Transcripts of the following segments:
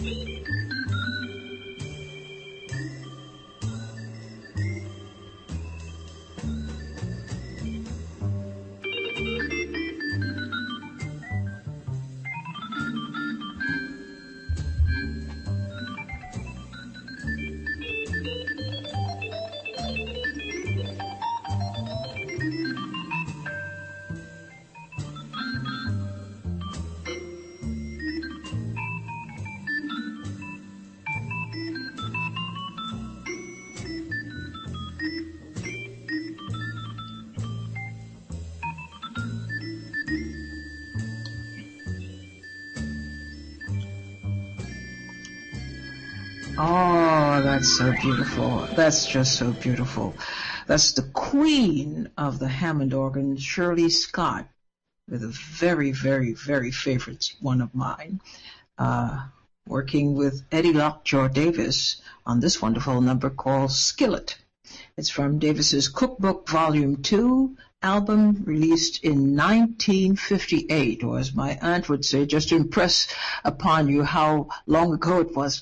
Oh, that's so beautiful. That's just so beautiful. That's the queen of the Hammond organ, Shirley Scott, with a very, very, very favorite one of mine, working with Eddie Lockjaw Davis on this wonderful number called Skillet. It's from Davis's Cookbook Volume 2 album released in 1958, or as my aunt would say, just to impress upon you how long ago it was,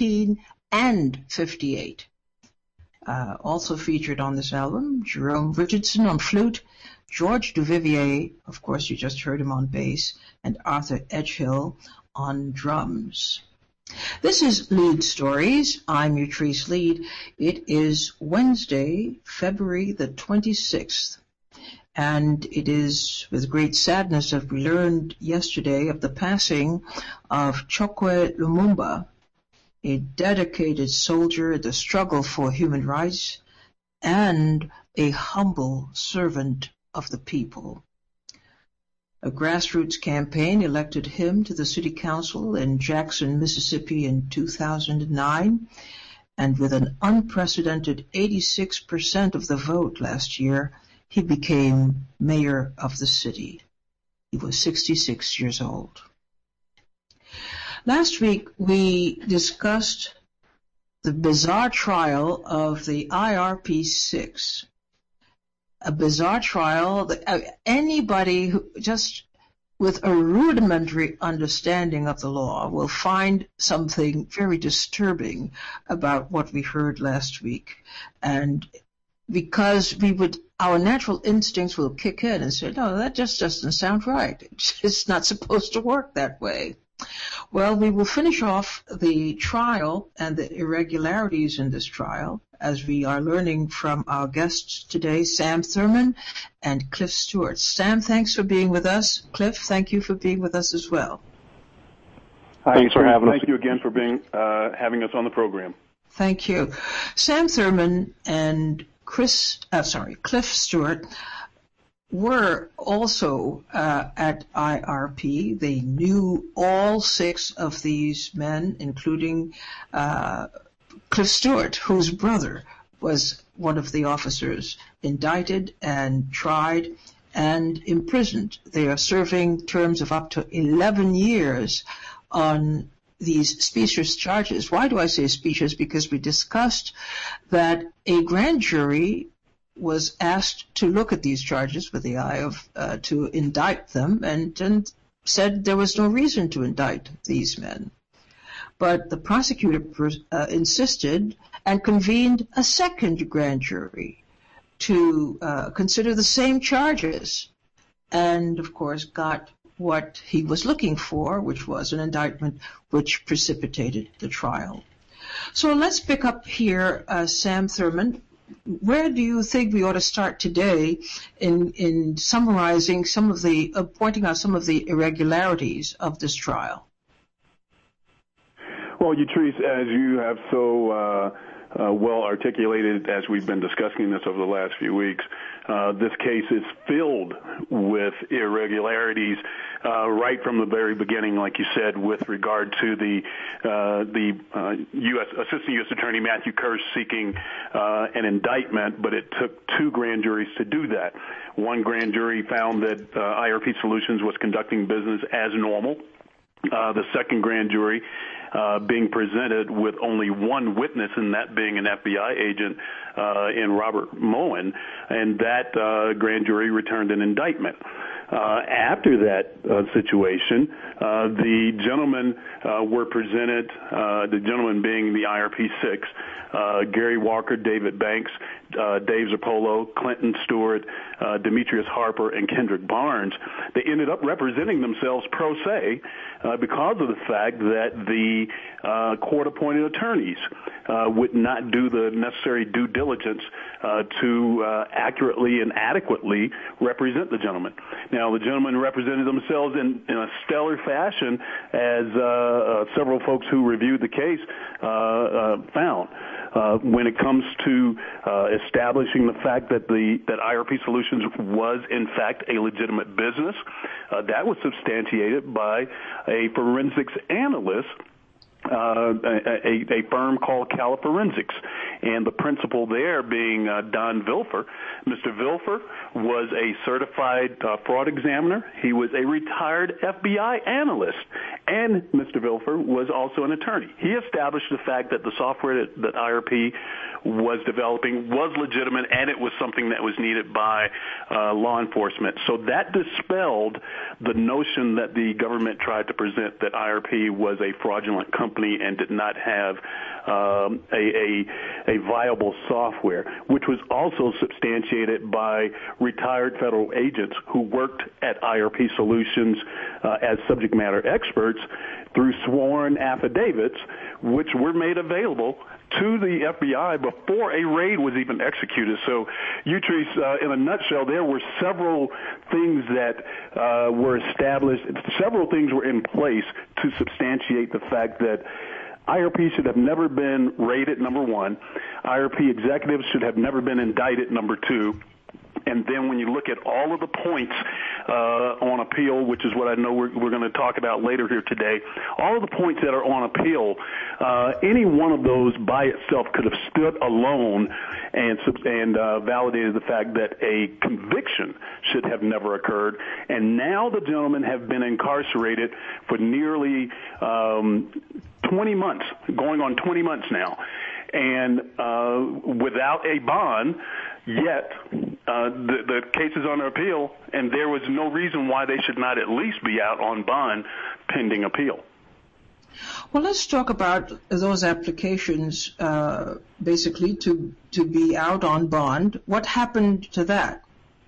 1958. Also featured on this album, Jerome Richardson on flute, George Duvivier, of course you just heard him on bass, and Arthur Edgehill on drums. This is Lead Stories. I'm Utrice Lead. It is Wednesday, February the 26th. And it is with great sadness that we learned yesterday of the passing of Chokwe Lumumba, a dedicated soldier in the struggle for human rights and a humble servant of the people. A grassroots campaign elected him to the city council in Jackson, Mississippi in 2009, and with an unprecedented 86% of the vote last year, he became mayor of the city. He was 66 years old. Last week, we discussed the bizarre trial of the IRP-6. A bizarre trial that anybody who just with a rudimentary understanding of the law will find something very disturbing about what we heard last week. And because our natural instincts will kick in and say, no, that just doesn't sound right. It's not supposed to work that way. Well, we will finish off the trial and the irregularities in this trial as we are learning from our guests today, Sam Thurman and Cliff Stewart. Sam, thanks for being with us. Cliff, thank you for being with us as well. Hi, thanks for having us. Thank you again for having us on the program. Thank you. Sam Thurman and Cliff Stewart were also at IRP. They knew all 6 of these men, including Cliff Stewart, whose brother was one of the officers indicted and tried and imprisoned. They are serving terms of up to 11 years on these specious charges. Why do I say specious? Because we discussed that a grand jury was asked to look at these charges with the eye of to indict them and said there was no reason to indict these men. But the prosecutor insisted and convened a second grand jury to consider the same charges and, of course, got what he was looking for, which was an indictment which precipitated the trial. So let's pick up here, Sam Thurman. Where do you think we ought to start today in summarizing pointing out some of the irregularities of this trial? Well, Utrice, as you have so well articulated as we've been discussing this over the last few weeks, this case is filled with irregularities right from the very beginning, like you said, with regard to the Assistant U.S. Attorney Matthew Kearse seeking an indictment, but it took 2 grand juries to do that. One grand jury found that IRP Solutions was conducting business as normal. The second grand jury being presented with only one witness, and that being an FBI agent in Robert Moen, and that grand jury returned an indictment. After that situation, the gentlemen were presented, the gentlemen being the IRP-6, Gary Walker, David Banks, Dave Zappolo, Clinton Stewart, Demetrius Harper, and Kendrick Barnes. They ended up representing themselves pro se because of the fact that the court-appointed attorneys would not do the necessary due diligence to accurately and adequately represent the gentleman. Now, the gentlemen represented themselves in a stellar fashion, as several folks who reviewed the case found. When it comes to establishing the fact that that IRP Solutions was in fact a legitimate business, that was substantiated by a forensics analyst, a firm called Cala Forensics, and the principal there being Don Vilfer. Mr. Vilfer was a certified fraud examiner. He was a retired FBI analyst, and Mr. Vilfer was also an attorney. He established the fact that the software that IRP was developing was legitimate, and it was something that was needed by law enforcement. So that dispelled the notion that the government tried to present that IRP was a fraudulent company and did not have a viable software, which was also substantiated by retired federal agents who worked at IRP Solutions as subject matter experts through sworn affidavits, which were made available to the FBI before a raid was even executed. So, Utrice, in a nutshell, there were several things that were established, several things were in place to substantiate the fact that IRP should have never been raided, number one. IRP executives should have never been indicted, number two. And then when you look at all of the points on appeal, which is what I know we're going to talk about later here today, all of the points that are on appeal, any one of those by itself could have stood alone and validated the fact that a conviction should have never occurred. And now the gentlemen have been incarcerated for nearly 20 months, going on 20 months now, and without a bond. Yet the case is on appeal, and there was no reason why they should not at least be out on bond pending appeal. Well, let's talk about those applications, basically to be out on bond. What happened to that?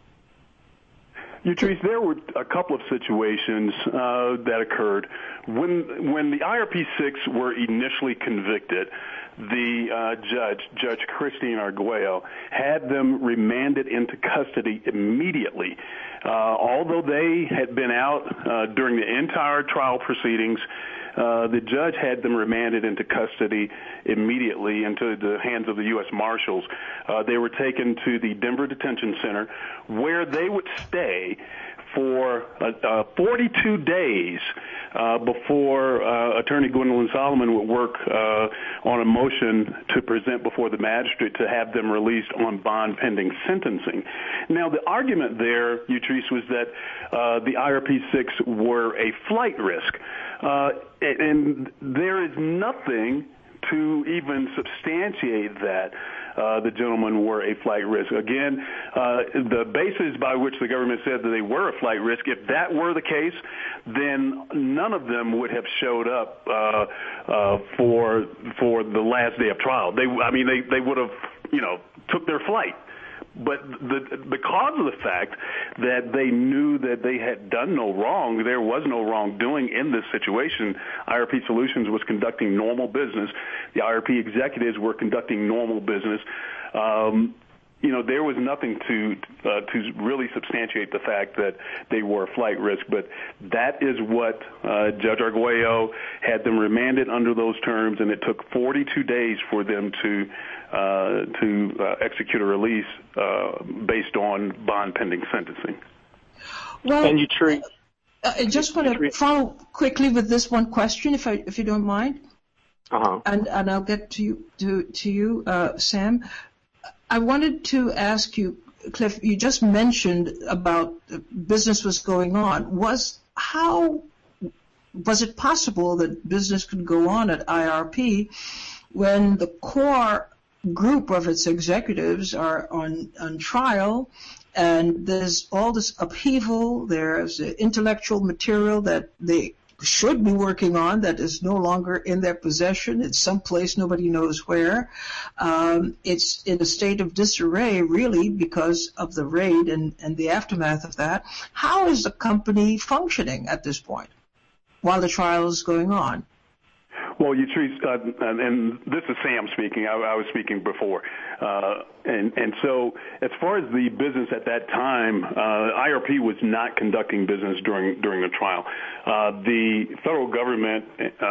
Utrice, there were a couple of situations that occurred. When the IRP-6 were initially convicted, the Judge Christine Arguello, had them remanded into custody immediately. Although they had been out during the entire trial proceedings, the judge had them remanded into custody immediately into the hands of the U.S. Marshals. They were taken to the Denver Detention Center, where they would stay for 42 days before Attorney Gwendolyn Solomon would work on a motion to present before the magistrate to have them released on bond pending sentencing. Now, the argument there, Utrice, was that the IRP-6 were a flight risk. And there is nothing to even substantiate that the gentlemen were a flight risk. Again, the basis by which the government said that they were a flight risk, if that were the case, then none of them would have showed up for the last day of trial. They would have, took their flight. But because of the fact that they knew that they had done no wrong, there was no wrongdoing in this situation. IRP Solutions was conducting normal business. The IRP executives were conducting normal business. There was nothing to really substantiate the fact that they were a flight risk. But that is what Judge Arguello had them remanded under those terms, and it took 42 days for them to execute a release based on bond pending sentencing. Well, and you treat. I just want to follow quickly with this one question, if you don't mind. Uh-huh. And I'll get to you, Sam. I wanted to ask you, Cliff. You just mentioned about the business was going on. Was it possible that business could go on at IRP when the core group of its executives are on trial and there's all this upheaval. There's intellectual material that they should be working on that is no longer in their possession. It's someplace nobody knows where. It's in a state of disarray, really, because of the raid and the aftermath of that. How is the company functioning at this point while the trial is going on? Well, Yatrice, and this is Sam speaking. I was speaking before. And so as far as the business at that time, IRP was not conducting business during the trial. The federal government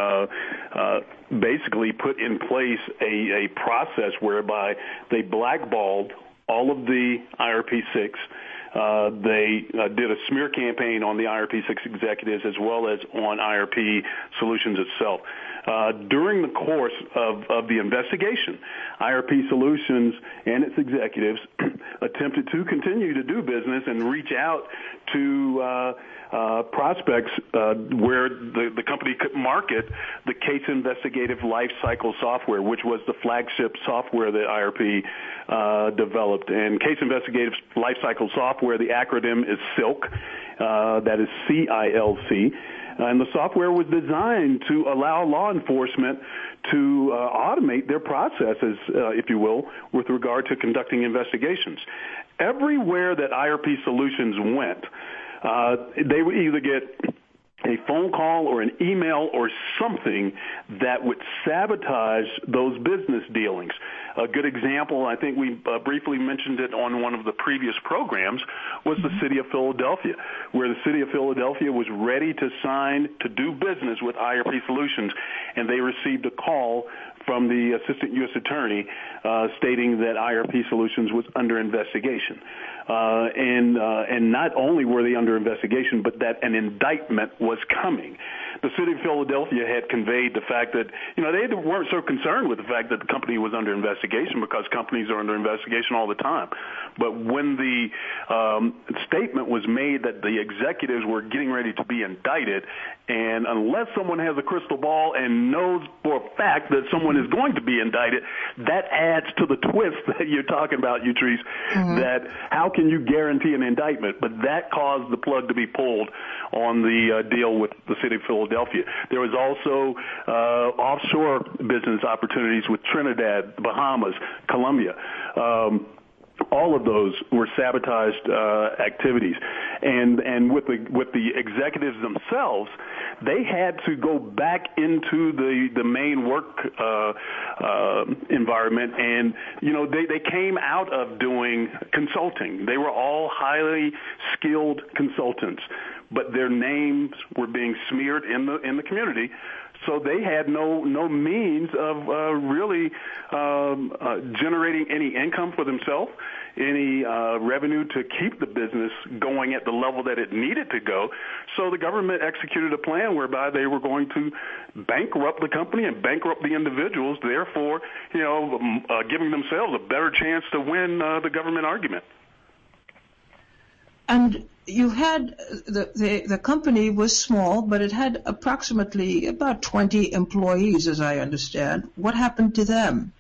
basically put in place a process whereby they blackballed all of the IRP-6. They did a smear campaign on the IRP-6 executives as well as on IRP Solutions itself. During the course of the investigation, IRP Solutions and its executives attempted to continue to do business and reach out to prospects where the company could market the Case Investigative Lifecycle software, which was the flagship software that IRP developed. And Case Investigative Lifecycle software, the acronym is SILC, that is CILC. And the software was designed to allow law enforcement to automate their processes, if you will, with regard to conducting investigations. Everywhere that IRP Solutions went, they would either get a phone call or an email or something that would sabotage those business dealings. A good example, I think we briefly mentioned it on one of the previous programs, was the City of Philadelphia, where the City of Philadelphia was ready to sign to do business with IRP Solutions, and they received a call from the Assistant U.S. Attorney stating that IRP Solutions was under investigation. And not only were they under investigation, but that an indictment was coming. The City of Philadelphia had conveyed the fact that, they weren't so concerned with the fact that the company was under investigation because companies are under investigation all the time. But when the statement was made that the executives were getting ready to be indicted, and unless someone has a crystal ball and knows for a fact that someone is going to be indicted, that adds to the twist that you're talking about, Yatrice, that how can you guarantee an indictment? But that caused the plug to be pulled on the deal with the City of Philadelphia. There was also offshore business opportunities with Trinidad, Bahamas, Colombia. All of those were sabotaged activities, and with the executives themselves, they had to go back into the main work environment, and they came out of doing consulting. They were all highly skilled consultants, but their names were being smeared in the community. So they had no means of really generating any income for themselves, any revenue to keep the business going at the level that it needed to go. So the government executed a plan whereby they were going to bankrupt the company and bankrupt the individuals, therefore, giving themselves a better chance to win the government argument. And you had the company was small, but it had approximately about 20 employees, as I understand. What happened to them?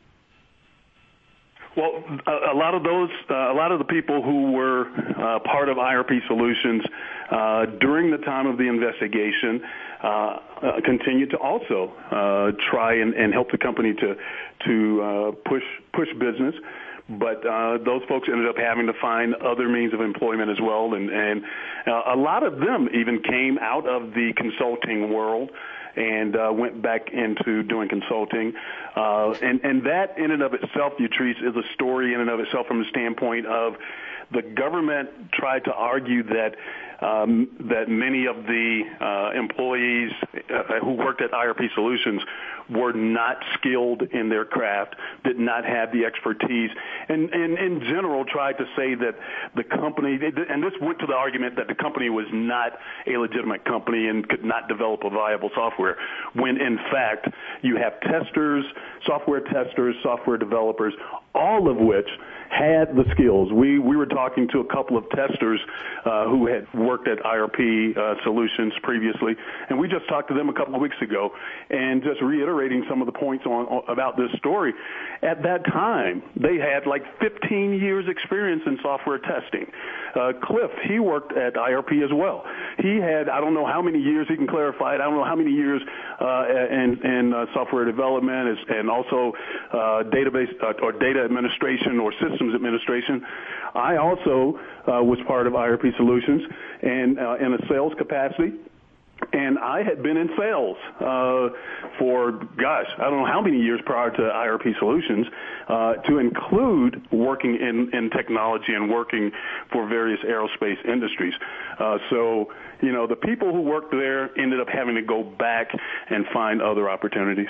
Well, a lot of the people who were part of IRP Solutions during the time of the investigation continued to also try and help the company to push business. But those folks ended up having to find other means of employment as well, and a lot of them even came out of the consulting world and went back into doing consulting. And that in and of itself, Yatrice, is a story in and of itself from the standpoint of the government tried to argue that that many of the employees who worked at IRP Solutions were not skilled in their craft, did not have the expertise, and in general tried to say that the company, and this went to the argument that the company was not a legitimate company and could not develop a viable software, when in fact you have testers, software developers, all of which had the skills. We were talking to a couple of testers who had worked at IRP Solutions previously, and we just talked to them a couple of weeks ago, and just reiterating some of the points about this story. At that time, they had like 15 years experience in software testing. Cliff, he worked at IRP as well. He had, I don't know how many years, he can clarify it, I don't know how many years in software development and also database or data administration or systems administration. I also was part of IRP Solutions and in a sales capacity. And I had been in sales for, gosh, I don't know how many years prior to IRP Solutions, to include working in technology and working for various aerospace industries. So, you know, the people who worked there ended up having to go back and find other opportunities.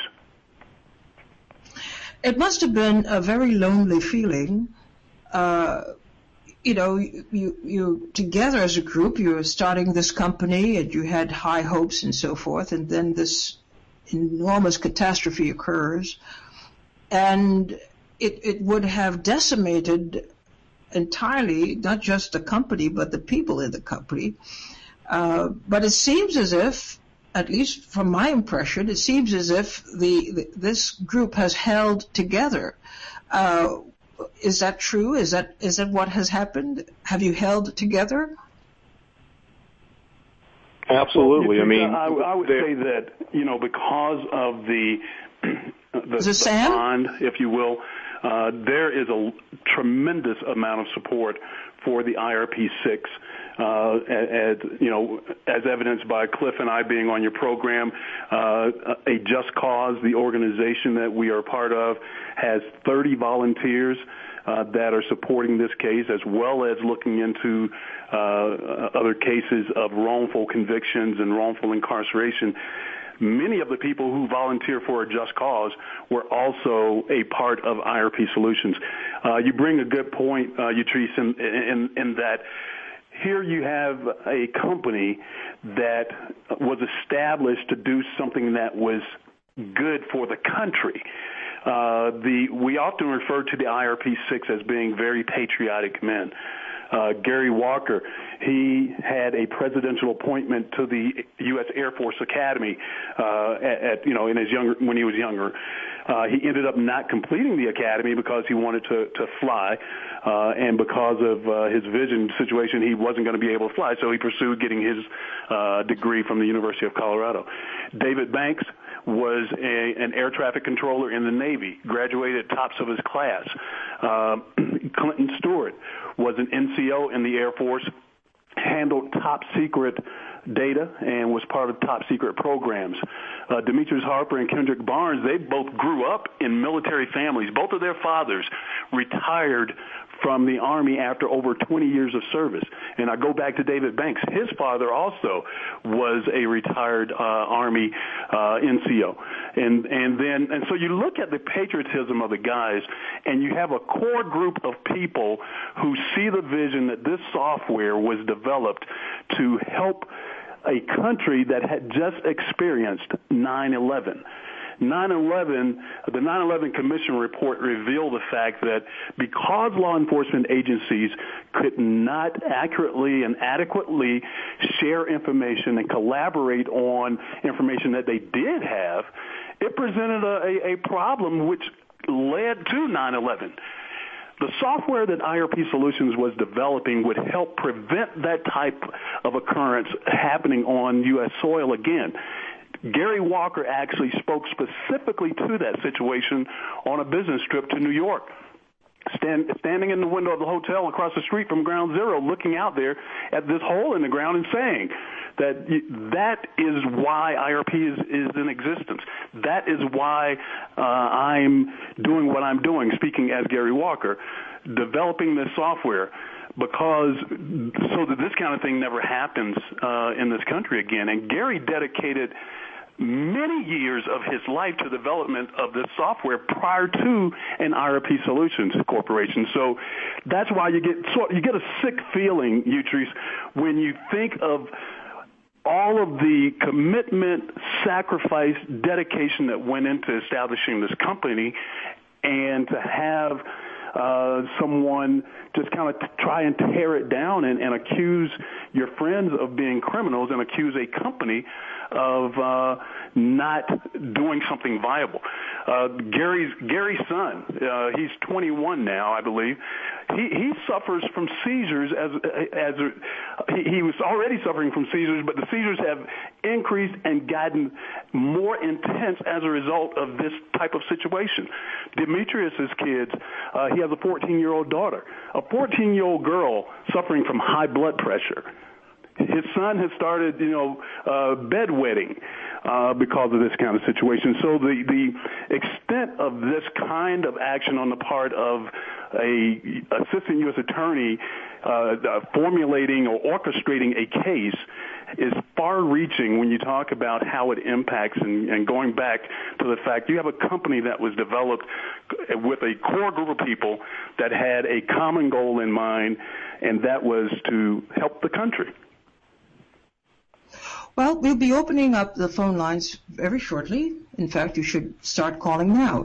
It must have been a very lonely feeling. You know, you together as a group, you were starting this company and you had high hopes and so forth, and then this enormous catastrophe occurs, and it would have decimated entirely, not just the company, but the people in the company. But it seems as if, at least from my impression, it seems as if this group has held together. Is that true? Is that what has happened? Have you held together? Absolutely. Well, I would say that, you know, because of the bond, if you will, there is a tremendous amount of support for the IRP-6, as you know, as evidenced by Cliff and I being on your program. A Just Cause, the organization that we are a part of, has 30 volunteers that are supporting this case, as well as looking into other cases of wrongful convictions and wrongful incarceration. Many of the people who volunteer for a Just Cause were also a part of IRP Solutions. You bring a good point, Utrice, in that here you have a company that was established to do something that was good for the country. We often refer to the IRP-6 as being very patriotic men. Gary Walker, he had a presidential appointment to the U.S. Air Force Academy when he was younger. He ended up not completing the academy because he wanted to fly, and because of his vision situation, he wasn't going to be able to fly, so he pursued getting his degree from the University of Colorado. David Banks was an air traffic controller in the Navy, graduated tops of his class. Clinton Stewart was an NCO in the Air Force, handled top secret data and was part of top secret programs. Demetrius Harper and Kendrick Barnes, they both grew up in military families. Both of their fathers retired from the Army after over 20 years of service. And I go back to David Banks. His father also was a retired Army NCO. And so you look at the patriotism of the guys, and you have a core group of people who see the vision that this software was developed to help a country that had just experienced 9/11. The 9/11 Commission report revealed the fact that because law enforcement agencies could not accurately and adequately share information and collaborate on information that they did have, it presented a problem which led to 9/11. The software that IRP Solutions was developing would help prevent that type of occurrence happening on U.S. soil again. Gary Walker actually spoke specifically to that situation on a business trip to New York. Standing in the window of the hotel across the street from Ground Zero, looking out there at this hole in the ground and saying that is why IRP is in existence. That is why I'm doing what I'm doing, speaking as Gary Walker, developing this software, because so that this kind of thing never happens in this country again. And Gary dedicated many years of his life to development of this software prior to an IRP Solutions Corporation. So that's why you get a sick feeling, Utrice, when you think of all of the commitment, sacrifice, dedication that went into establishing this company, and to have someone just kind of try and tear it down and accuse your friends of being criminals and accuse a company of not doing something viable. Gary's son, he's 21 now, I believe. He suffers from seizures he was already suffering from seizures, but the seizures have increased and gotten more intense as a result of this type of situation. Demetrius's kids, he has a 14-year-old daughter, a 14-year-old girl suffering from high blood pressure. His son has started, bedwetting because of this kind of situation. So the extent of this kind of action on the part of a assistant U.S. attorney formulating or orchestrating a case is far-reaching when you talk about how it impacts and going back to the fact you have a company that was developed with a core group of people that had a common goal in mind, and that was to help the country. Well, we'll be opening up the phone lines very shortly. In fact, you should start calling now,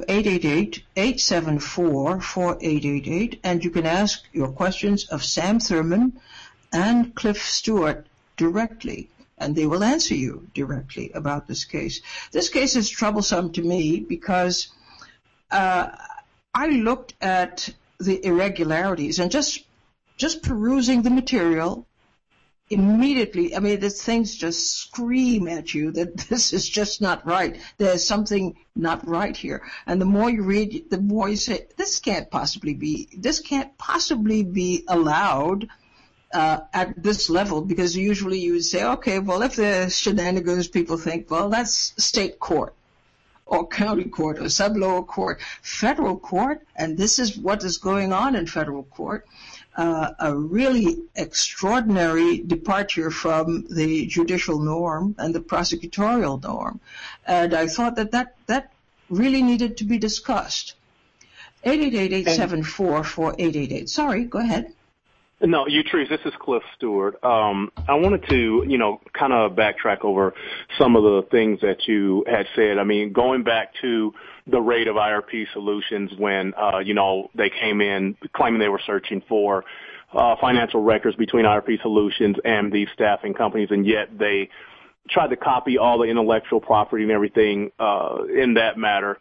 888-874-4888, and you can ask your questions of Sam Thurman and Cliff Stewart directly, and they will answer you directly about this case. This case is troublesome to me because I looked at the irregularities and just perusing the material, immediately, the things just scream at you that this is just not right. There's something not right here. And the more you read, the more you say, this can't possibly be allowed at this level, because usually you would say, okay, well, if the shenanigans, people think, well, that's state court or county court or sub-lower court. Federal court, and this is what is going on in federal court, a really extraordinary departure from the judicial norm and the prosecutorial norm. And I thought that really needed to be discussed. 888-874-4888. Sorry, go ahead. No, Utrice, this is Cliff Stewart. I wanted to, kind of backtrack over some of the things that you had said. Going back to the raid of IRP Solutions when, they came in claiming they were searching for financial records between IRP Solutions and these staffing companies, and yet they tried to copy all the intellectual property and everything in that matter.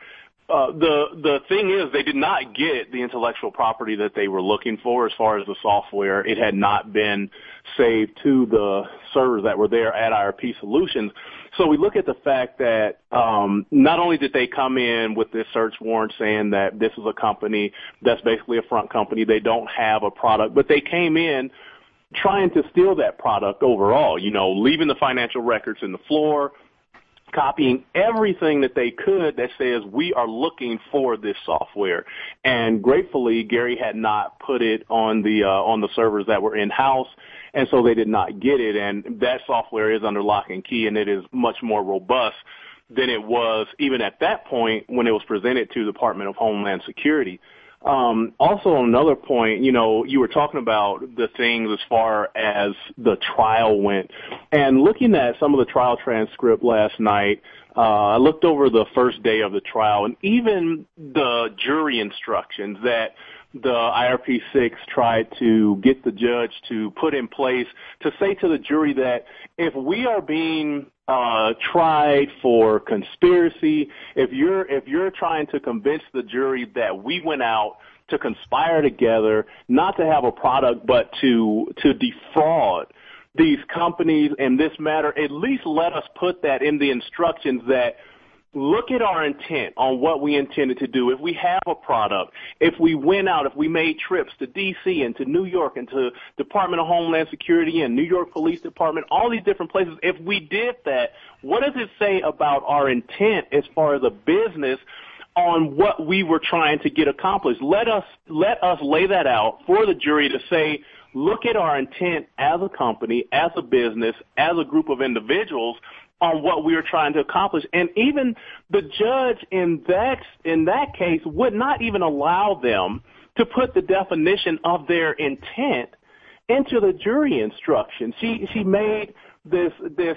The thing is, they did not get the intellectual property that they were looking for as far as the software. It had not been saved to the servers that were there at IRP Solutions. So we look at the fact that not only did they come in with this search warrant saying that this is a company that's basically a front company, they don't have a product, but they came in trying to steal that product overall, leaving the financial records in the floor, copying everything that they could that says we are looking for this software. And gratefully, Gary had not put it on the servers that were in-house, and so they did not get it. And that software is under lock and key, and it is much more robust than it was even at that point when it was presented to the Department of Homeland Security. Also, on another point, you were talking about the things as far as the trial went. And looking at some of the trial transcript last night, I looked over the first day of the trial, and even the jury instructions that the IRP-6 tried to get the judge to put in place to say to the jury that if we are being tried for conspiracy, if you're trying to convince the jury that we went out to conspire together, not to have a product, but to defraud these companies in this matter, at least let us put that in the instructions that look at our intent on what we intended to do. If we have a product, if we went out, if we made trips to D.C. and to New York and to Department of Homeland Security and New York Police Department, all these different places, if we did that, what does it say about our intent as far as a business on what we were trying to get accomplished? Let us lay that out for the jury to say, look at our intent as a company, as a business, as a group of individuals on what we were trying to accomplish. And even the judge in that case would not even allow them to put the definition of their intent into the jury instruction. She made this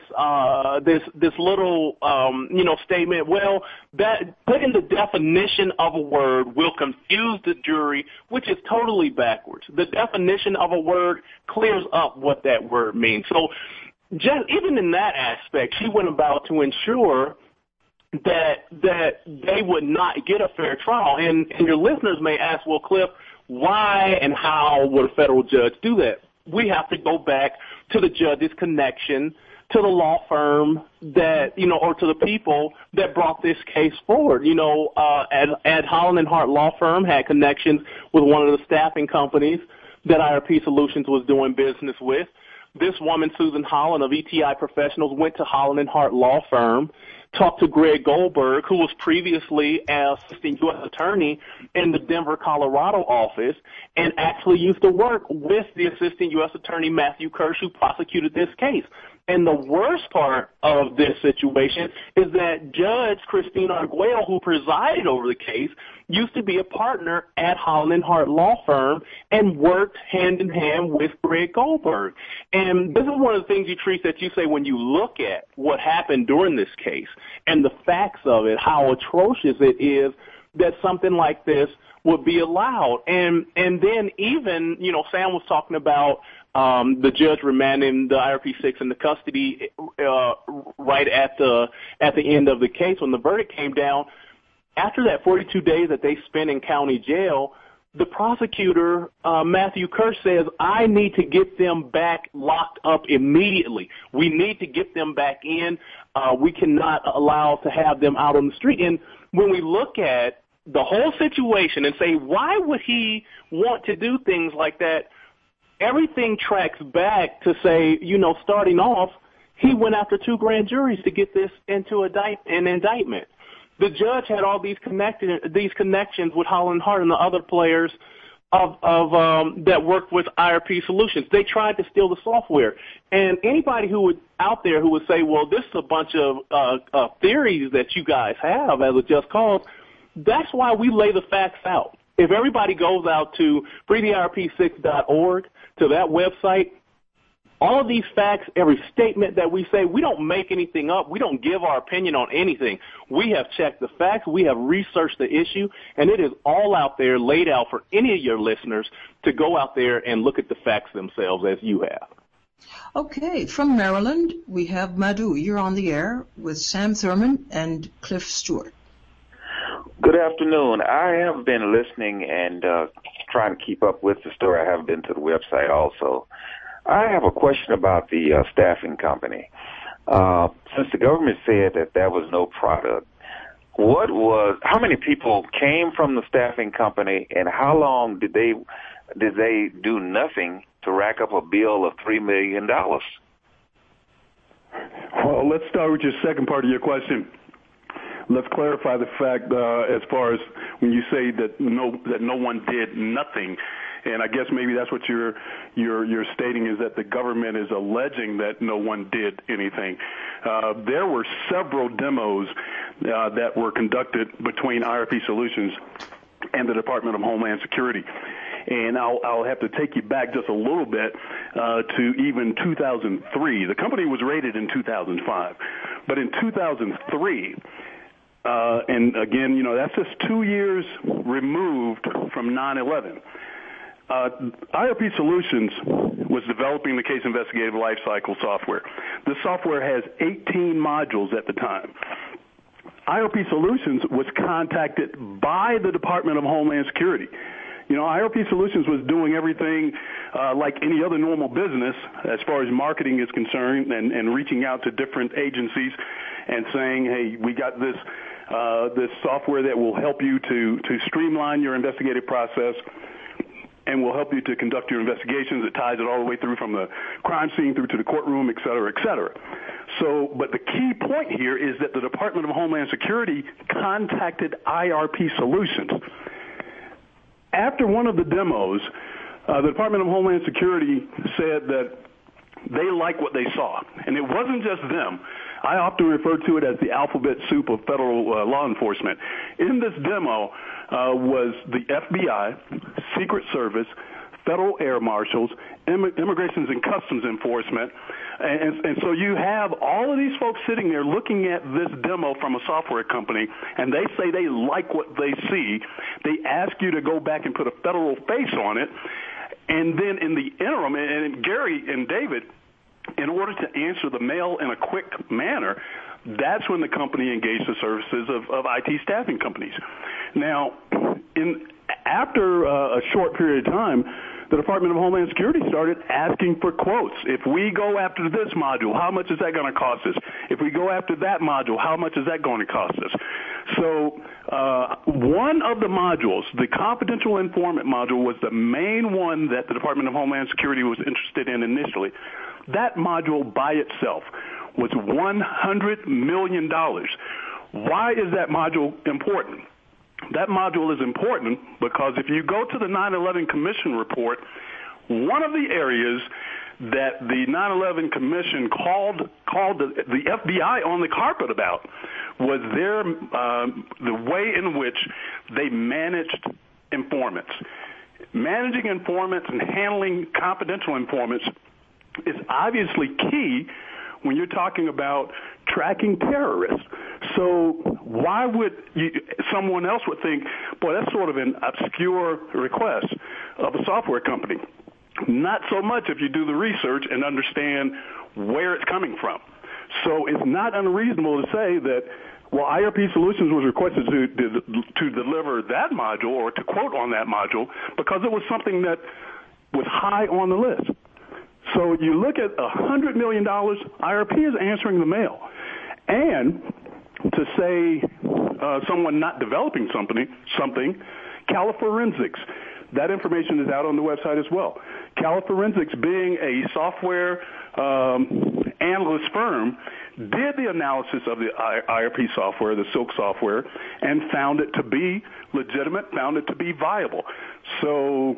little statement. Well, that putting the definition of a word will confuse the jury, which is totally backwards. The definition of a word clears up what that word means. So, just even in that aspect, she went about to ensure that they would not get a fair trial. And your listeners may ask, well, Cliff, why and how would a federal judge do that? We have to go back to the judge's connection to the law firm that, or to the people that brought this case forward. Ed Holland & Hart Law Firm had connections with one of the staffing companies that IRP Solutions was doing business with. This woman, Susan Holland of ETI Professionals, went to Holland & Hart Law Firm, talked to Greg Goldberg, who was previously an assistant U.S. attorney in the Denver, Colorado office, and actually used to work with the assistant U.S. attorney, Matthew Kirsch, who prosecuted this case. And the worst part of this situation is that Judge Christine Arguello, who presided over the case, used to be a partner at Holland & Hart Law Firm and worked hand in hand with Greg Goldberg. And this is one of the things, Utrice, that you say when you look at what happened during this case and the facts of it, how atrocious it is that something like this would be allowed. And then even, Sam was talking about the judge remanding the IRP-6 into custody right at the end of the case when the verdict came down. After that 42 days that they spent in county jail, the prosecutor, Matthew Kirsch, says, I need to get them back locked up immediately. We need to get them back in. We cannot allow to have them out on the street. And when we look at the whole situation and say, why would he want to do things like that? Everything tracks back to say, starting off, he went after 2 grand juries to get this into an indictment. The judge had all these connections with Holland & Hart and the other players of that worked with IRP Solutions. They tried to steal the software. And anybody out there who would say, well, this is a bunch of theories that you guys have as a just cause, that's why we lay the facts out. If everybody goes out to freetheirp6.org, to that website, all of these facts, every statement that we say, we don't make anything up. We don't give our opinion on anything. We have checked the facts. We have researched the issue, and it is all out there laid out for any of your listeners to go out there and look at the facts themselves as you have. Okay, from Maryland, we have Madhu. You're on the air with Sam Thurman and Cliff Stewart. Good afternoon. I have been listening and trying to keep up with the story. I have been to the website also. I have a question about the staffing company. Since the government said that there was no product, how many people came from the staffing company, and how long did they do nothing to rack up a bill of $3 million? Well, let's start with your second part of your question. Let's clarify the fact as far as when you say that no one did nothing. And I guess maybe that's what you're stating, is that the government is alleging that no one did anything. There were several demos that were conducted between IRP Solutions and the Department of Homeland Security. And I'll have to take you back just a little bit to even 2003. The company was raided in 2005. But in 2003, and again, that's just 2 years removed from 9/11. IRP Solutions was developing the case investigative lifecycle software. This software has 18 modules at the time. IRP Solutions was contacted by the Department of Homeland Security. IRP Solutions was doing everything like any other normal business as far as marketing is concerned, and reaching out to different agencies and saying, hey, we got this software that will help you to streamline your investigative process and will help you to conduct your investigations. It ties it all the way through from the crime scene through to the courtroom, et cetera, et cetera. So, but the key point here is that the Department of Homeland Security contacted IRP Solutions. After one of the demos, the Department of Homeland Security said that they liked what they saw. And it wasn't just them. I often refer to it as the alphabet soup of federal law enforcement. In this demo was the FBI, Secret Service, federal air marshals, Immigration and Customs Enforcement. And so you have all of these folks sitting there looking at this demo from a software company, and they say they like what they see. They ask you to go back and put a federal face on it. And then in the interim, and Gary and David, in order to answer the mail in a quick manner, that's when the company engaged the services of IT staffing companies. Now, after a short period of time, the Department of Homeland Security started asking for quotes. If we go after this module, how much is that going to cost us? If we go after that module, how much is that going to cost us? So one of the modules, the confidential informant module, was the main one that the Department of Homeland Security was interested in initially. That module by itself was $100 million. Why is that module important? That module is important because if you go to the 9/11 Commission report, one of the areas that the 9/11 Commission called the FBI on the carpet about was the way in which they managed informants. Managing informants and handling confidential informants is obviously key when you're talking about tracking terrorists. So why would someone else would think, boy, that's sort of an obscure request of a software company? Not so much if you do the research and understand where it's coming from. So it's not unreasonable to say that, well, IRP Solutions was requested to deliver that module or to quote on that module because it was something that was high on the list. So you look at $100 million, IRP is answering the mail. And to say someone not developing something, CaliForensics, that information is out on the website as well. CaliForensics, being a software analyst firm, did the analysis of the IRP software, the Silk software, and found it to be legitimate, found it to be viable. So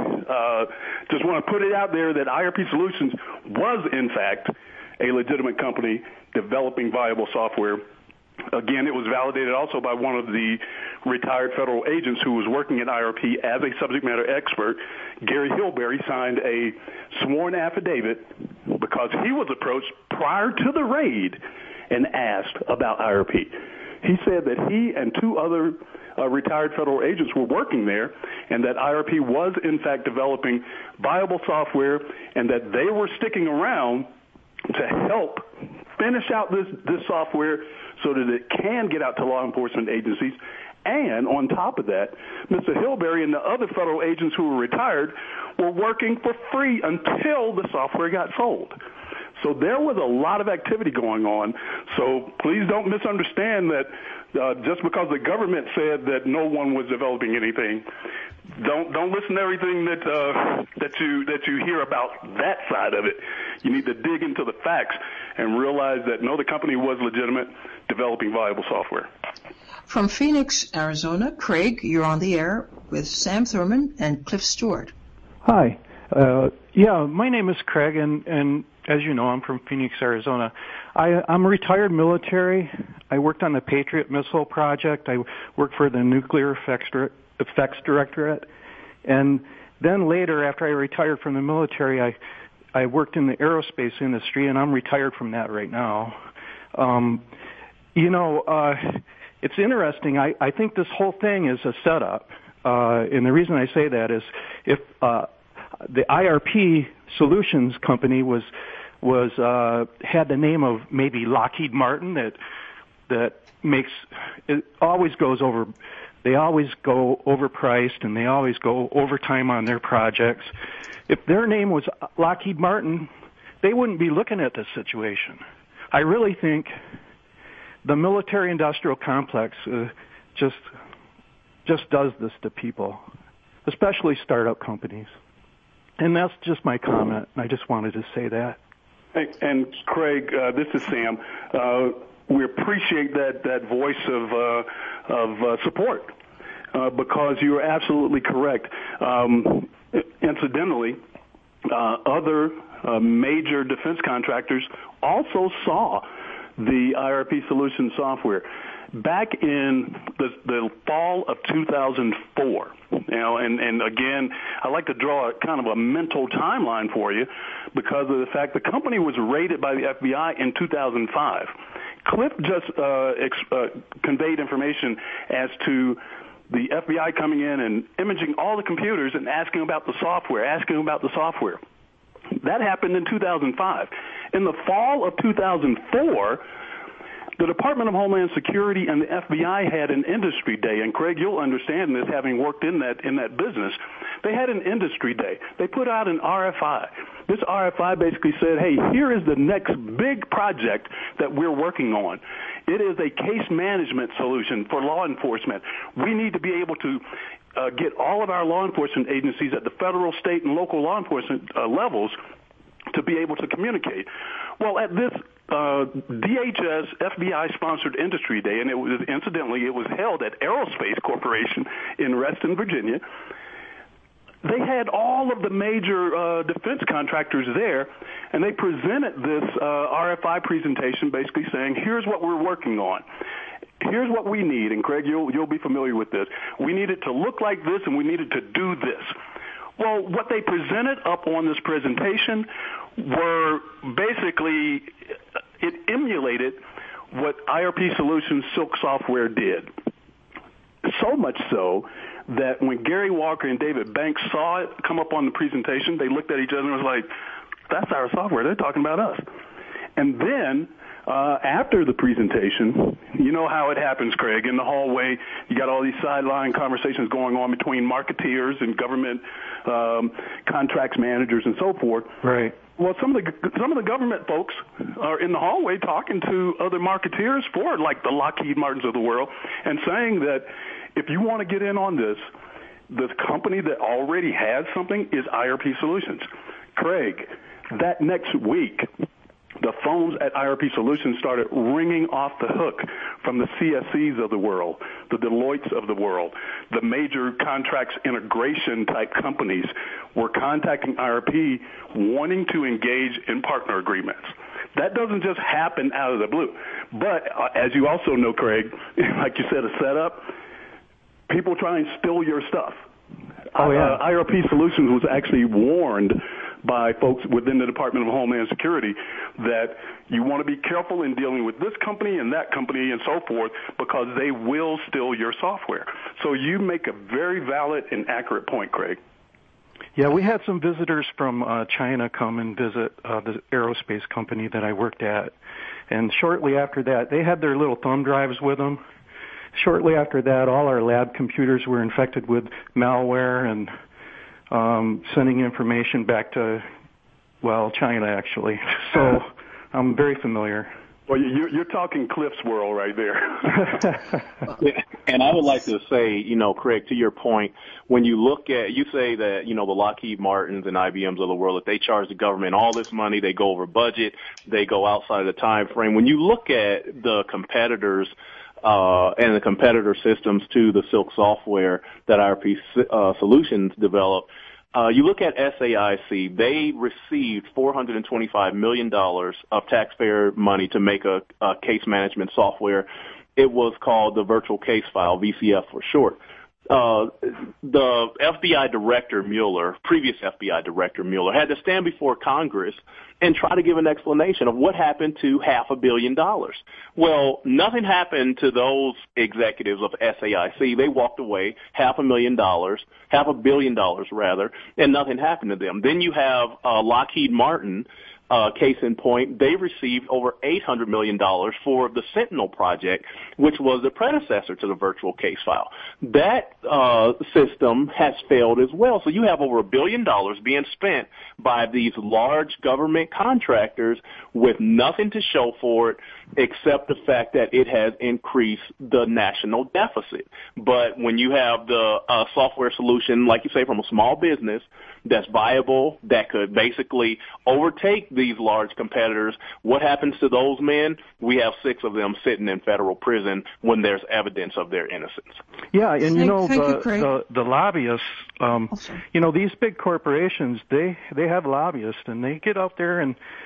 just want to put it out there that IRP Solutions was, in fact, a legitimate company developing viable software. Again, it was validated also by one of the retired federal agents who was working at IRP as a subject matter expert. Gary Hilberry signed a sworn affidavit because he was approached prior to the raid and asked about IRP. He said that he and two other retired federal agents were working there and that IRP was, in fact, developing viable software and that they were sticking around to help finish out this software so that it can get out to law enforcement agencies. And on top of that, Mr. Hilberry and the other federal agents who were retired were working for free until the software got sold. So there was a lot of activity going on. So please don't misunderstand that just because the government said that no one was developing anything, don't listen to everything that you hear about that side of it. You need to dig into the facts and realize that no, the company was legitimate, developing viable software. From Phoenix, Arizona, Craig, you're on the air with Sam Thurman and Cliff Stewart. Hi. My name is Craig, and as you know, I'm from Phoenix, Arizona. I'm retired military. I worked on the Patriot Missile Project. I worked for the Nuclear Effects Directorate. And then later, after I retired from the military, I worked in the aerospace industry, and I'm retired from that right now. It's interesting. I think this whole thing is a setup. And the reason I say that is if the IRP Solutions company had the name of maybe Lockheed Martin that makes it always goes over. They always go overpriced and they always go overtime on their projects. If their name was Lockheed Martin, they wouldn't be looking at this situation. I really think the military-industrial complex just does this to people, especially startup companies. And that's just my comment. I just wanted to say that. And Craig, this is Sam. We appreciate that voice of support because you are absolutely correct. Incidentally, other major defense contractors also saw the IRP Solutions software. Back in the fall of 2004, and again, I like to draw a kind of a mental timeline for you because of the fact the company was raided by the FBI in 2005. Cliff just conveyed information as to the FBI coming in and imaging all the computers and asking about the software. That happened in 2005. In the fall of 2004, the Department of Homeland Security and the FBI had an industry day, and Craig, you'll understand this having worked in that business. They had an industry day. They put out an RFI. This RFI basically said, hey, here is the next big project that we're working on. It is a case management solution for law enforcement. We need to be able to get all of our law enforcement agencies at the federal, state, and local law enforcement levels to be able to communicate. Well, at this DHS FBI-sponsored Industry Day, and it was held at Aerospace Corporation in Reston, Virginia. They had all of the major defense contractors there, and they presented this RFI presentation basically saying, here's what we're working on. Here's what we need, and Craig, you'll be familiar with this. We need it to look like this, and we need it to do this. Well, what they presented up on this presentation were basically, it emulated what IRP Solutions Silk software did. So much so that when Gary Walker and David Banks saw it come up on the presentation, they looked at each other and was like, that's our software. They're talking about us. And then after the presentation, you know how it happens, Craig. In the hallway, you got all these sideline conversations going on between marketeers and government contracts managers and so forth. Right. Well, some of the government folks are in the hallway talking to other marketeers for like the Lockheed Martins of the world and saying that if you want to get in on this, the company that already has something is IRP Solutions. Craig, that next week, the phones at IRP Solutions started ringing off the hook from the CSCs of the world, the Deloittes of the world. The major contracts integration type companies were contacting IRP wanting to engage in partner agreements. That doesn't just happen out of the blue. But as you also know, Craig, like you said, a setup, people try and steal your stuff. Oh, yeah. IRP Solutions was actually warned by folks within the Department of Homeland Security that you want to be careful in dealing with this company and that company and so forth because they will steal your software. So you make a very valid and accurate point, Craig. Yeah, we had some visitors from China come and visit the aerospace company that I worked at. And shortly after that, they had their little thumb drives with them. Shortly after that, all our lab computers were infected with malware and sending information back to, China, actually. So I'm very familiar. Well, you're talking Cliff's world right there. And I would like to say, Craig, to your point, when you look at, you say that, the Lockheed Martins and IBMs of the world, that they charge the government all this money, they go over budget, they go outside of the time frame. When you look at the competitors, and the competitor systems to the Silk software that IRP Solutions developed, you look at SAIC, they received $425 million of taxpayer money to make a case management software. It was called the Virtual Case File, VCF for short. The FBI director, Mueller, previous FBI director, Mueller, had to stand before Congress and try to give an explanation of what happened to $500 million. Well, nothing happened to those executives of SAIC. They walked away, $500 million, $500 million rather, and nothing happened to them. Then you have Lockheed Martin. Case in point, they received over $800 million for the Sentinel project, which was the predecessor to the Virtual Case File. That system has failed as well. So you have over $1 billion being spent by these large government contractors with nothing to show for it except the fact that it has increased the national deficit. But when you have the software solution, like you say, from a small business that's viable, that could basically overtake these large competitors, what happens to those men? We have 6 of them sitting in federal prison when there's evidence of their innocence. Yeah, and the lobbyists, these big corporations, they have lobbyists, and they get out there and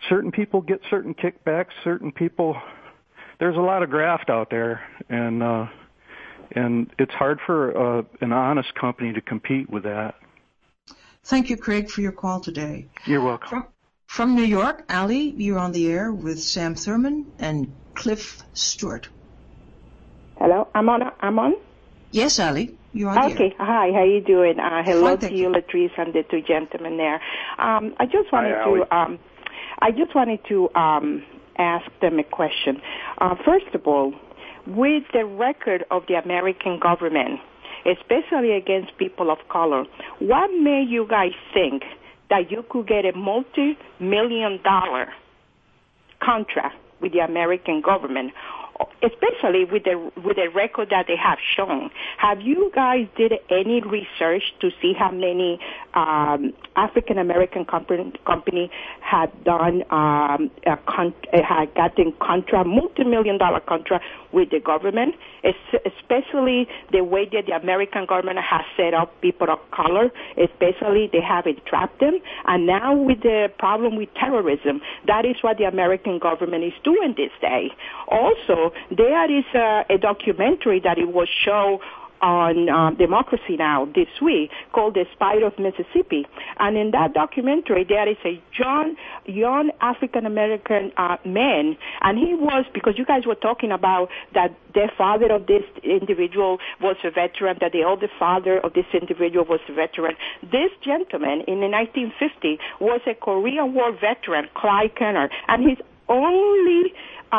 certain people get certain kickbacks, certain people, there's a lot of graft out there, and it's hard for an honest company to compete with that. Thank you, Craig, for your call today. You're welcome. From New York, Ali, you're on the air with Sam Thurman and Cliff Stewart. Hello, I'm on? Yes, Ali, you're on the air. Okay, hi, how you doing? Hello Fine, to you, Latrice, and the two gentlemen there. I just wanted to ask them a question. First of all, with the record of the American government, especially against people of color, what made you guys think that you could get a multi-million-dollar contract with the American government, especially with the record that they have shown? Have you guys did any research to see how many African American company had done had gotten contract, multi-million-dollar contract with the government, especially the way that the American government has set up people of color, especially they haven't trapped them, and now with the problem with terrorism, that is what the American government is doing this day. Also, there is a documentary that it was shown on Democracy Now! This week called The Spy of Mississippi. And in that documentary, there is a young African-American man, and he was, because you guys were talking about that the father of this individual was a veteran, that the older father of this individual was a veteran. This gentleman in the 1950s was a Korean War veteran, Clyde Kenner, and his only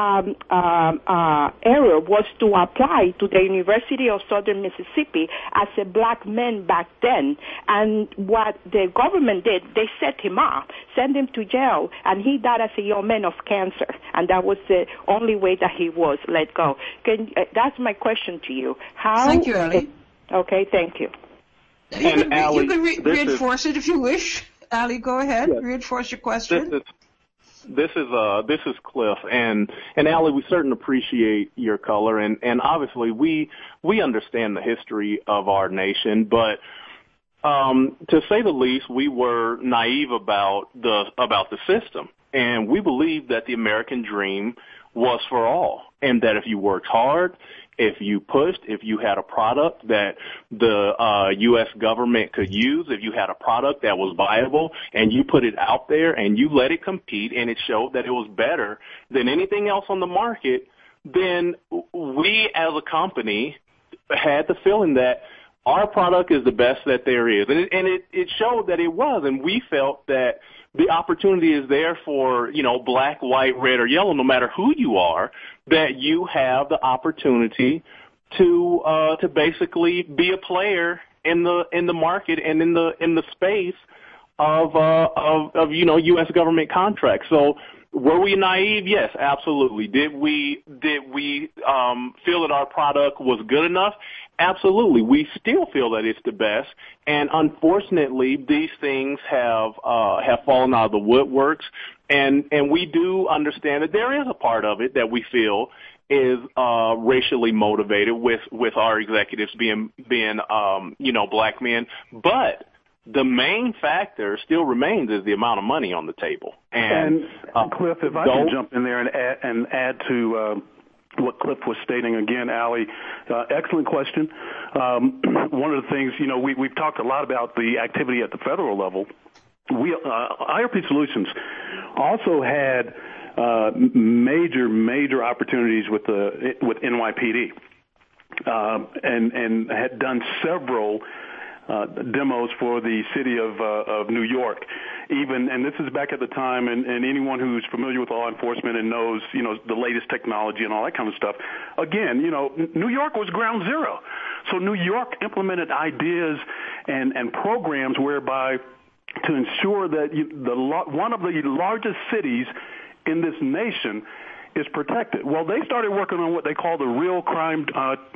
error was to apply to the University of Southern Mississippi as a black man back then. And what the government did, they set him up, sent him to jail, and he died as a young man of cancer. And that was the only way that he was let go. That's my question to you. Thank you, Ali. Okay, thank you. You can reinforce it if you wish. Ali, go ahead. Yes. Reinforce your question. This is Cliff, and Ali, we certainly appreciate your color, and obviously we understand the history of our nation, but to say the least, we were naive about the system, and we believed that the American dream was for all, and that if you worked hard, if you pushed, if you had a product that the U.S. government could use, if you had a product that was viable and you put it out there and you let it compete and it showed that it was better than anything else on the market, then we as a company had the feeling that our product is the best that there is. And it showed that it was, and we felt that the opportunity is there for, black, white, red, or yellow, no matter who you are, that you have the opportunity to basically be a player in the market and in the space of U.S. government contracts. So were we naive? Yes, absolutely. Did we feel that our product was good enough? Absolutely. We still feel that it's the best, and unfortunately, these things have fallen out of the woodworks, and we do understand that there is a part of it that we feel is racially motivated with our executives being black men, but the main factor still remains is the amount of money on the table. And Cliff, if I can jump in there and add to what Cliff was stating again, Ali, excellent question. One of the things, we've talked a lot about the activity at the federal level. IRP Solutions also had major opportunities with NYPD, and had done several demos for the city of New York. And this is back at the time, and anyone who's familiar with law enforcement and knows, the latest technology and all that kind of stuff. Again, New York was ground zero. So New York implemented ideas and programs whereby to ensure that one of the largest cities in this nation is protected. Well, they started working on what they call the real-time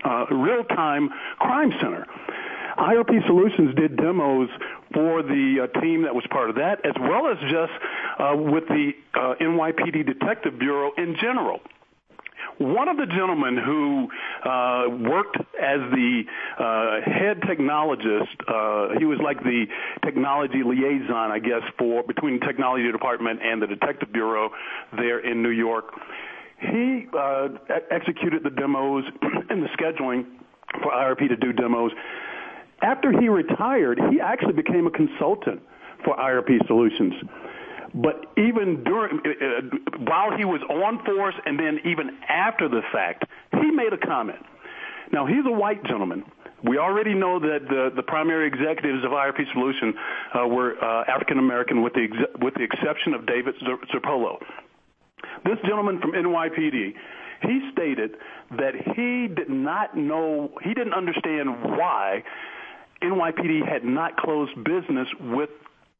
crime center. IRP Solutions did demos for the team that was part of that, as well as just with the NYPD Detective Bureau in general. One of the gentlemen who worked as the head technologist. He was like the technology liaison, I guess, between the technology department and the detective bureau there in New York. He executed the demos and the scheduling for IRP to do demos. After he retired, he actually became a consultant for IRP Solutions. But even while he was on force and then even after the fact, he made a comment. Now, he's a white gentleman. We already know that the primary executives of IRP Solutions were African American, with the exception of David Zerpolo. This gentleman from NYPD, he stated that he didn't understand why NYPD had not closed business with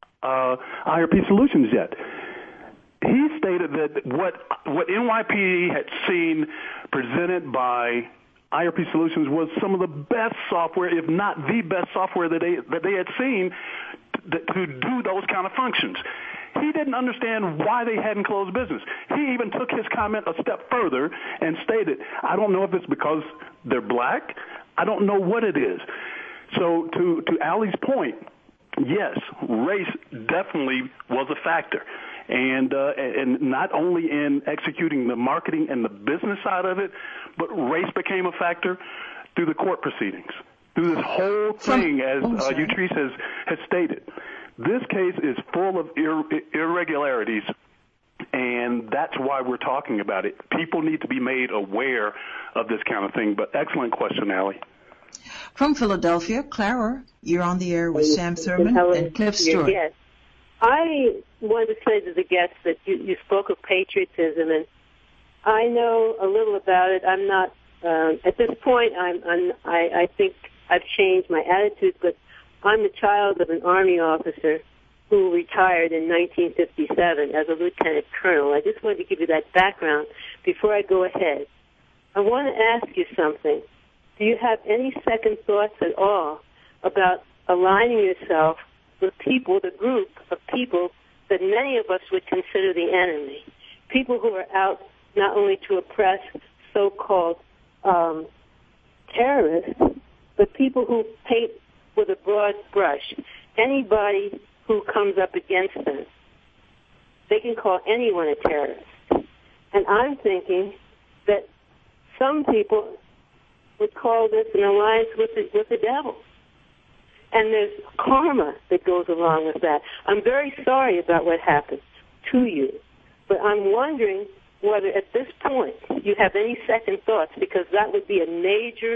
IRP Solutions yet. He stated that what NYPD had seen presented by IRP Solutions was some of the best software, if not the best software that they had seen to do those kind of functions. He didn't understand why they hadn't closed business. He even took his comment a step further and stated, I don't know if it's because they're black. I don't know what it is. So to Ali's point, yes, race definitely was a factor. And not only in executing the marketing and the business side of it, but race became a factor through the court proceedings, through this whole thing, as Utrice has stated. This case is full of irregularities, and that's why we're talking about it. People need to be made aware of this kind of thing. But excellent question, Ali. From Philadelphia, Clara, you're on the air with Sam Thurman and Cliff Stewart. Yes. I wanted to say to the guests that you spoke of patriotism, and I know a little about it. I'm not at this point. I think I've changed my attitude, but I'm the child of an Army officer who retired in 1957 as a lieutenant colonel. I just wanted to give you that background before I go ahead. I want to ask you something. Do you have any second thoughts at all about aligning yourself with people, the group of people that many of us would consider the enemy, people who are out not only to oppress so-called terrorists, but people who paint with a broad brush anybody who comes up against them? They can call anyone a terrorist. And I'm thinking that some people would call this an alliance with the devil. And there's karma that goes along with that. I'm very sorry about what happened to you, but I'm wondering whether at this point you have any second thoughts, because that would be a major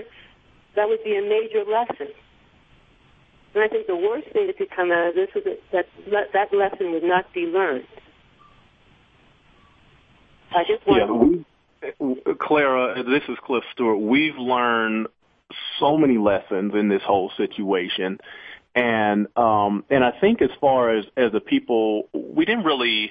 lesson. And I think the worst thing that could come out of this is that lesson would not be learned. I just want Clara, this is Cliff Stewart. We've learned so many lessons in this whole situation, and I think as far as the people, we didn't really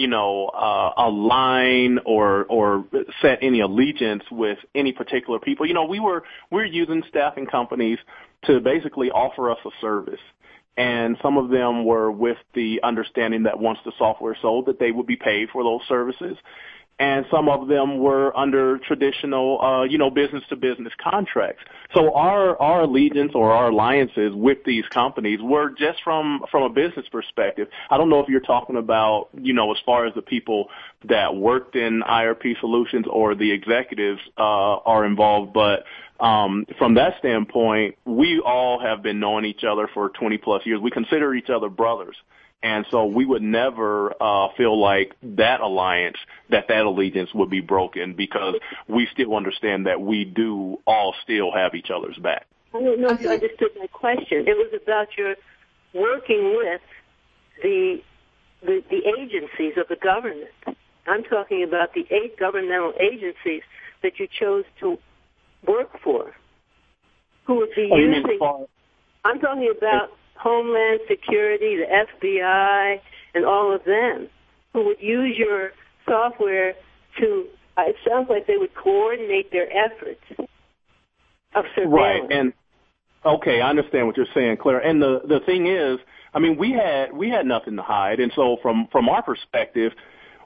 align or set any allegiance with any particular people. We're using staffing companies to basically offer us a service. And some of them were with the understanding that once the software sold, that they would be paid for those services. And some of them were under traditional, business-to-business contracts. So our allegiance or our alliances with these companies were just from a business perspective. I don't know if you're talking about, as far as the people that worked in IRP Solutions or the executives are involved, but from that standpoint, we all have been knowing each other for 20-plus years. We consider each other brothers. And so we would never feel like that alliance, that allegiance would be broken, because we still understand that we do all still have each other's back. I don't know if you understood my question. It was about your working with the agencies of the government. I'm talking about the 8 governmental agencies that you chose to work for, who would be using. I'm talking about Homeland Security, the FBI, and all of them, who would use your software to, it sounds like they would coordinate their efforts of surveillance. Right, and okay, I understand what you're saying, Claire. And the thing is, we had nothing to hide, and so from our perspective,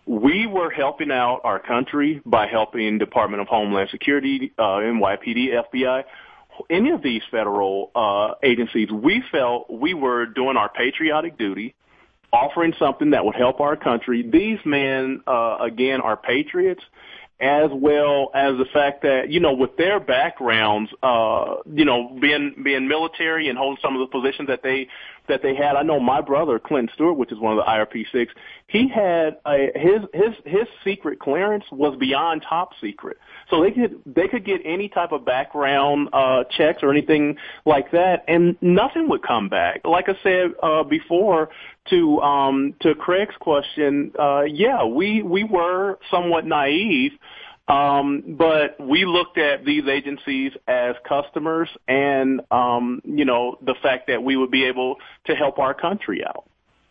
We were helping out our country by helping Department of Homeland Security, NYPD, FBI, any of these federal agencies. We felt we were doing our patriotic duty, offering something that would help our country. These men, again, are patriots, as well as the fact that, with their backgrounds, being military and holding some of the positions that they had. I know my brother, Clinton Stewart, which is one of the IRP-6, he had his secret clearance was beyond top secret. So they could get any type of background checks or anything like that, and nothing would come back. Like I said before, to Craig's question, we were somewhat naive, but we looked at these agencies as customers, and the fact that we would be able to help our country out.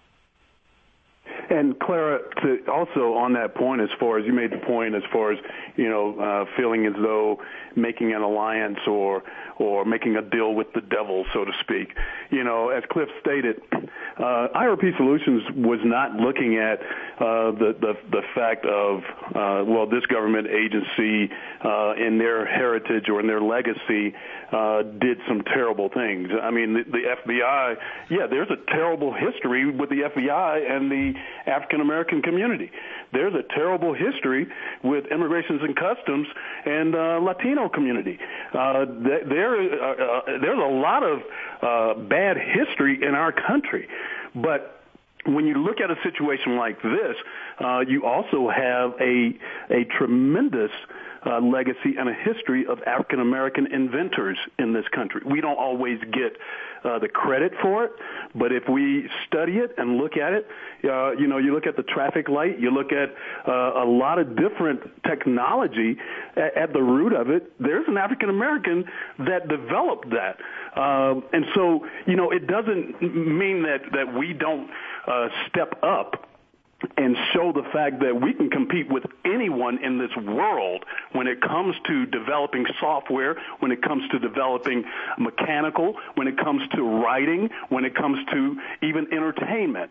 And Clara, also on that point, as far as you made the point, as far as feeling as though making an alliance or making a deal with the devil, so to speak. As Cliff stated, IRP Solutions was not looking at the fact of this government agency in their heritage or in their legacy did some terrible things. I mean, the FBI, there's a terrible history with the FBI and the African American community. There's a terrible history with Immigration and Customs and Latino community. There's a lot of bad history in our country, but when you look at a situation like this, you also have a tremendous legacy and a history of African American inventors in this country. We don't always get the credit for it, but if we study it and look at it, you look at the traffic light, you look at a lot of different technology at the root of it. There's an African American that developed that, and so it doesn't mean that we don't step up and show the fact that we can compete with anyone in this world when it comes to developing software, when it comes to developing mechanical, when it comes to writing, when it comes to even entertainment.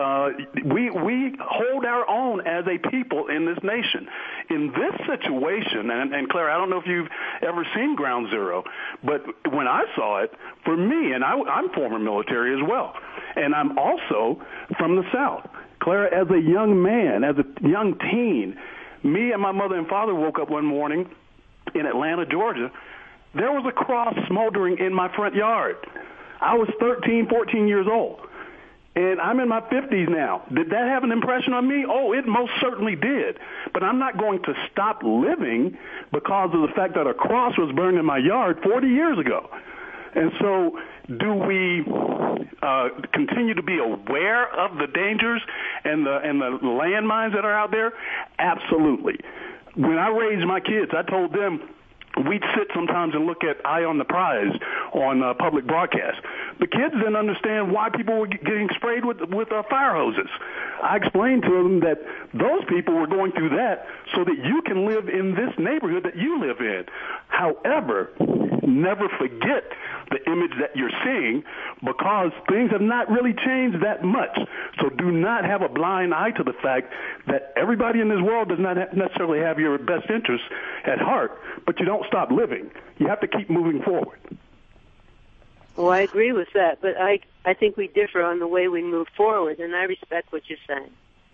We hold our own as a people in this nation. In this situation, and Claire, I don't know if you've ever seen Ground Zero, but when I saw it, for me, and I'm former military as well, and I'm also from the South. Clara, as a young man, as a young teen, me and my mother and father woke up one morning in Atlanta, Georgia. There was a cross smoldering in my front yard. I was 13, 14 years old, and I'm in my 50s now. Did that have an impression on me? Oh, it most certainly did. But I'm not going to stop living because of the fact that a cross was burned in my yard 40 years ago. And so do we continue to be aware of the dangers and the landmines that are out there? Absolutely. When I raised my kids, I told them we'd sit sometimes and look at Eye on the Prize on public broadcast. The kids didn't understand why people were getting sprayed with fire hoses. I explained to them that those people were going through that so that you can live in this neighborhood that you live in. However, never forget the image that you're seeing, because things have not really changed that much. So do not have a blind eye to the fact that everybody in this world does not necessarily have your best interests at heart, but you don't stop living. You have to keep moving forward. Well, I agree with that, but I think we differ on the way we move forward, and I respect what you're saying.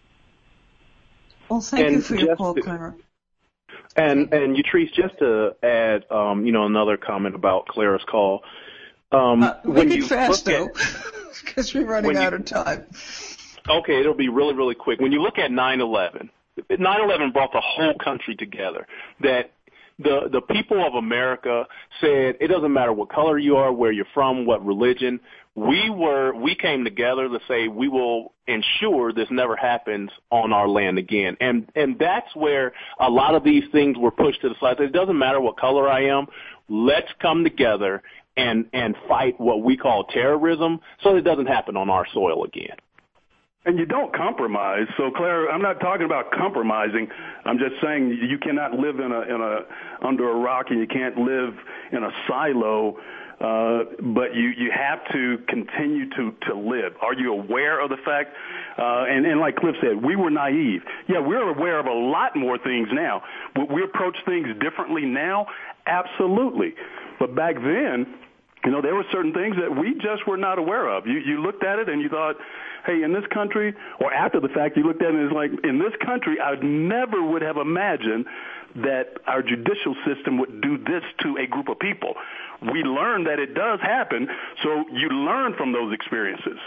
Well, thank you for your call, Clara. And Yatrice, just to add, another comment about Clara's call. Make it fast, though, because we're running out of time. Okay, it'll be really, really quick. When you look at 9/11, 9/11 brought the whole country together. That the people of America said, it doesn't matter what color you are, where you're from, what religion. We came together to say we will ensure this never happens on our land again. And that's where a lot of these things were pushed to the side. It doesn't matter what color I am. Let's come together and fight what we call terrorism so it doesn't happen on our soil again. And you don't compromise. So, Claire, I'm not talking about compromising. I'm just saying you cannot live under a rock, and you can't live in a silo. But you have to continue to live. Are you aware of the fact? And like Cliff said, we were naive. Yeah, we're aware of a lot more things now. Would we approach things differently now? Absolutely. But back then, there were certain things that we just were not aware of. You looked at it and you thought, hey, in this country, or after the fact, you looked at it and it's like, in this country, I never would have imagined that our judicial system would do this to a group of people. We learned that it does happen, so you learn from those experiences.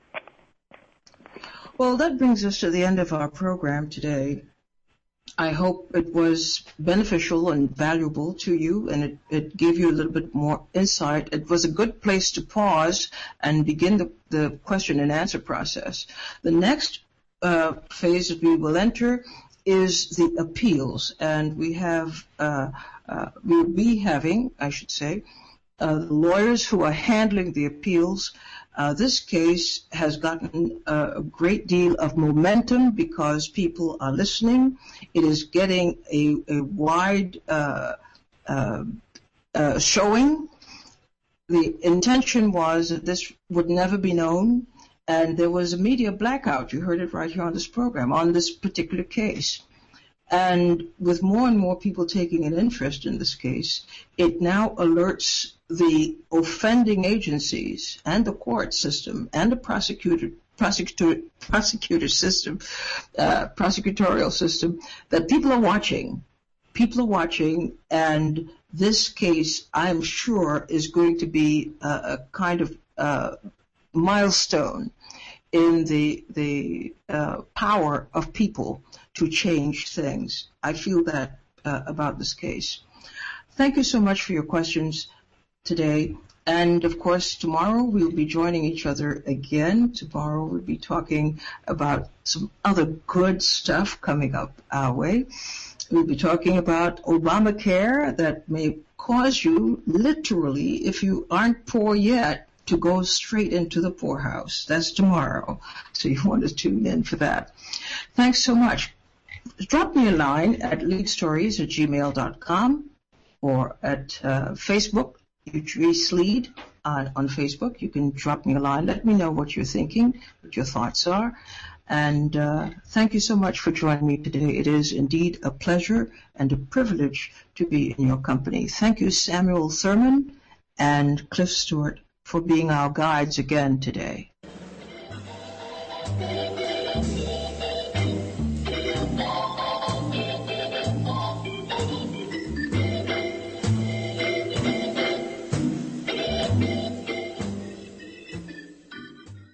Well, that brings us to the end of our program today. I hope it was beneficial and valuable to you, and it gave you a little bit more insight. It was a good place to pause and begin the question and answer process. The next phase that we will enter is the appeals, and we'll be having, I should say, lawyers who are handling the appeals. This case has gotten a great deal of momentum because people are listening. It is getting a wide showing. The intention was that this would never be known, and there was a media blackout. You heard it right here on this program, on this particular case. And with more and more people taking an interest in this case, it now alerts the offending agencies and the court system and the prosecutorial system that people are watching. People are watching, and this case, I'm sure, is going to be a kind of milestone in the power of people to change things. I feel that about this case. Thank you so much for your questions today. And, of course, tomorrow we'll be joining each other again. Tomorrow we'll be talking about some other good stuff coming up our way. We'll be talking about Obamacare that may cause you, literally, if you aren't poor yet, to go straight into the poorhouse. That's tomorrow. So you want to tune in for that. Thanks so much. Drop me a line at leadstories@gmail.com or at Facebook, Utrice Lead on Facebook. You can drop me a line. Let me know what you're thinking, what your thoughts are. And thank you so much for joining me today. It is indeed a pleasure and a privilege to be in your company. Thank you, Samuel Thurman and Cliff Stewart, for being our guides again today.